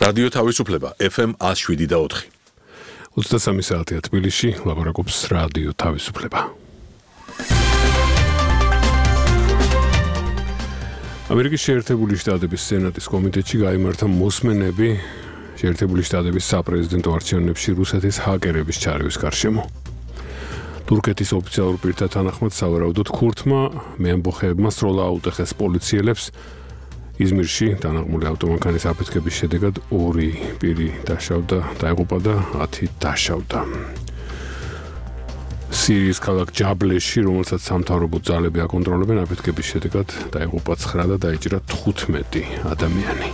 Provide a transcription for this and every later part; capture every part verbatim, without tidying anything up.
რადიო თავისუფლება F M one oh seven და four. ოცდასამი საათია თბილისში, ლაპარაკობს რადიო თავისუფლება. ამერიკის შეერთებული შტატების სენატის კომიტეტში გაიმართა მოსმენები შეერთებული შტატების საპრეზიდენტო არჩევნებში რუსეთის ჰაკერების ჩარევის გარშემო. თურქეთის ოფიციალურ პირთა თანახმად სავარაუდოდ ქურთმა მეამბოხეებმა სროლა აუტეხეს პოლიციელებს იზმირში დანაღმული ავტომანქანის აფეთქების შედეგად ორი პირი დაშავდა, დაიღუპა და ათი დაშავდა. სირიის ქალაქ ჯაბლეში, რომელსაც სამთავრობო ძალები აკონტროლებენ, აფეთქების შედეგად დაიღუპა ცხრა და დაიჭირა თხუთმეტი ადამიანი.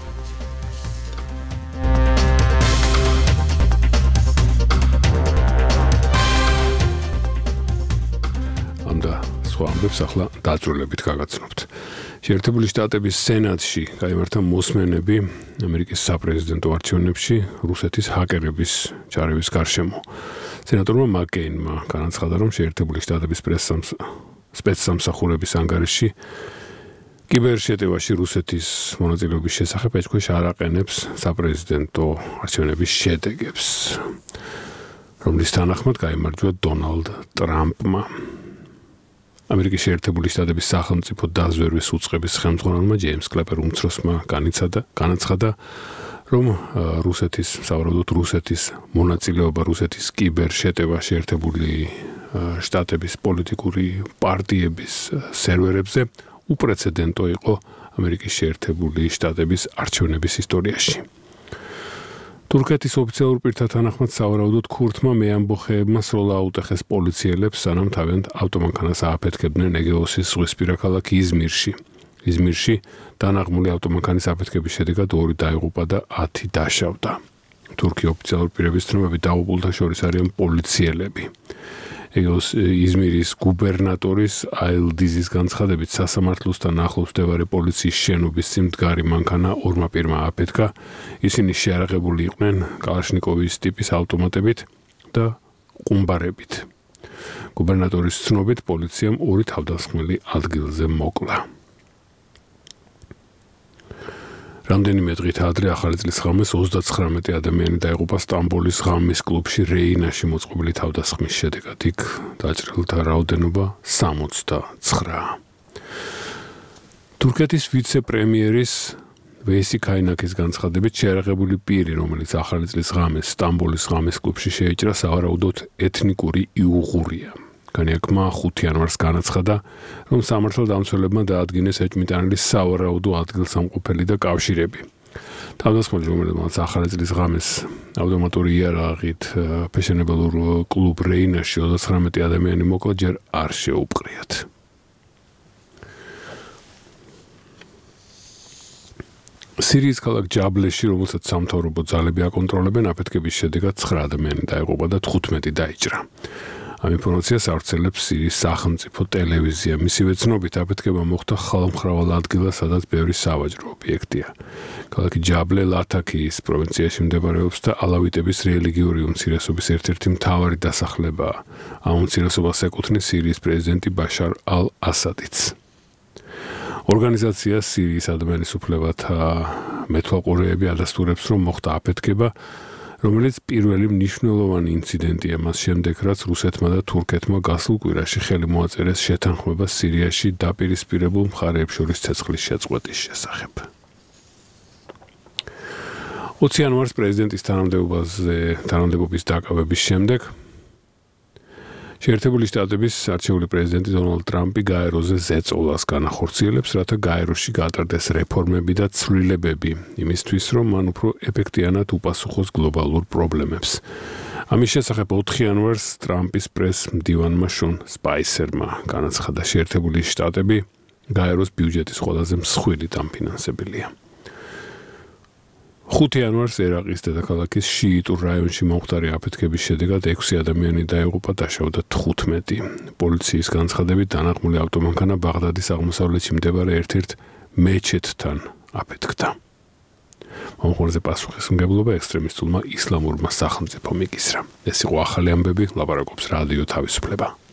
ამდა სხვა ამბებს ახლა დაძრულებით გაგაცნობთ. შეერთებული შტატების სენატში გაიმართა მოსმენები ამერიკის საპრეზიდენტო არჩევნებში რუსეთის ჰაკერების ჩარევის გარშემო. სენატორმა მაკეინმა განაცხადა, რომ შეერთებული შტატების სპეცსამსახურების ანგარიში კიბერშეტევაში რუსეთის მონაწილეობის შესახებ ეჭქვეშ არ აყენებს საპრეზიდენტო არჩევნების შედეგებს, რომლის თანახმად გაიმარჯვა დონალდ ტრამპმა. ამერიკის შეერთებული შტატების სახელმწიფო დაზვერვის უწყების ხელმძღვანელმა ჯეიმს კლეპერ უმცროსმა განიცადა, განაცხადა, რომ რუსეთის, სავარაუდოდ რუსეთის მონაწილეობა რუსეთის კიბერშეტევა შეერთებული შტატების პოლიტიკური პარტიების სერვერებზე უპრეცედენტო იყო ამერიკის შეერთებული შტატების არჩევნების ისტორიაში. თურქეთის ოფიციალურ პირთა თანახმად სავარაუდოდ ქურთმა მეამბოხეებმა სროლა აუტეხეს პოლიციელებს, სანამ თავიანთ ავტომანქანას ააფეთქებდნენ ეგეოსის ზღვისპირა ქალაქ იზმირში. იზმირში დანაღმული ავტომანქანის აფეთქების შედეგად ორი დაიღუპა და ათი დაშავდა. თურქი ოფიციალურ პირების ცნობებით დაღუპულთა შორის არიან პოლიციელები. ეგეოს იზმირის გუბერნატორის აილდიზის განცხადებით სასამართლოსთან ახლოს მდებარე პოლიციის შენობის წინ მდგარი მანქანა ორმა პირმა აფეთქა. ისინი შეარაღებული იყვნენ კალაშნიკოვის ტიპის ავტომატებით და ყუმბარებით. გუბერნატორის ცნობით პოლიციამ ორი თავდასხმელი ადგილზე მოკლა. რამდენიმე დღით ადრე ახალი წლის ღამეს ოცდაცხრამეტი ადამიანი დაიღუპა სტამბოლის ღამის კლუბში რეინაში მოწყობილი თავდასხმის შედეგად. იქ დაჭრილთა რაოდენობა სამოცდაცხრაა. თურქეთის ვიცე-პრემიერის ვეისი ქაინაქის განცხადებით შეარაღებული პირი, რომელიც ახალი წლის ღამეს სტამბოლის ღამის კლუბში შეიჭრა, სავარაუდოდ ეთნიკური იუღურია. განიაკმა ხუთი იანვარს განაცხადა, რომ სამართალდამცველებმა დაადგინეს ეჭვმიტანილი სავარაუდო ადგილსამყოფელი და კავშირები. თავდასხმელი, რომელმაც ახალი წლის ღამეს ავტომატური იარაღით ფეშენებელურ კლუბ რეინაში ოცდაცხრამეტი ადამიანი მოკლა, ჯერ არ შეუპყრიათ. სირიის ქალაქ ჯაბლეში, რომელსაც სამთავრობო ძალები აკონტროლებენ, აფეთქების შედეგად ცხრა ადამიანი დაიღუპა და თხუთმეტი დაიჭრა. ამ ინფორმაციას ავრცელებს სირიის სახელმწიფო ტელევიზია. მისივე ცნობით, აფეთქება მოხდა ხალხმრავალ ადგილას, სადაც ბევრი სავაჭრო ობიექტია. ქალაქი ჯაბლე ლათაქიის პროვინციაში მდებარეობს და ალავიტების რელიგიური უმცირესობის ერთ-ერთი მთავარი დასახლებაა. ამ უმცირესობას ეკუთვნის სირიის პრეზიდენტი ბაშარ ალ-ასადიც. ორგანიზაცია სირიის ადამიანის უფლებათა მეთვალყურეები ადასტურებს, რომ მოხდა აფეთქება, რომელიც პირველი მნიშვნელოვანი ინციდენტია მას შემდეგ, რაც რუსეთმა და თურქეთმა გასულ კვირაში ხელი მოაწერეს შეთანხმებას სირიაში დაპირისპირებულ მხარეებს შორის ცეცხლის შეწყვეტის შესახებ. ოცი იანვარს პრეზიდენტის თანამდებობაზე თანამდებობის დაკავების შემდეგ შეერთებული შტატების არჩეული პრეზიდენტი დონალდ ტრამპი გაეროზე ზეწოლას განახორციელებს, რათა გაეროში გაატარდეს რეფორმები და ცვლილებები იმისთვის, რომ მან უფრო ეფექტიანად უპასუხოს გლობალურ პრობლემებს. ამის შესახებ ოთხი იანვარს ტრამპის პრეს-მდივანმა შონ სპაისერმა განაცხადა, შეერთებული შტატები გაეროს ბიუჯეტის ყველაზე მსხვილი დამფინანსებელია. ხუთი იანვარს ერაყის დედაქალაქის შიიტურ რაიონში მომხდარი აფეთქების შედეგად ექვსი ადამიანი დაიღუპა, დაშავდა თხუთმეტი. პოლიციის განცხადებით დანაღმული ავტომანქანა ბაღდადის აღმოსავლეთში მდებარე ერთ-ერთ მეჩეთთან აფეთქდა. მომხმარზე პასუხისმგებლობა ექსტრემისტულმა ისლამურმა სახელმწიფომ იკისრა. ეს იყო ახალი ამბები, ლაპარაკობს რადიო თავისუფლება.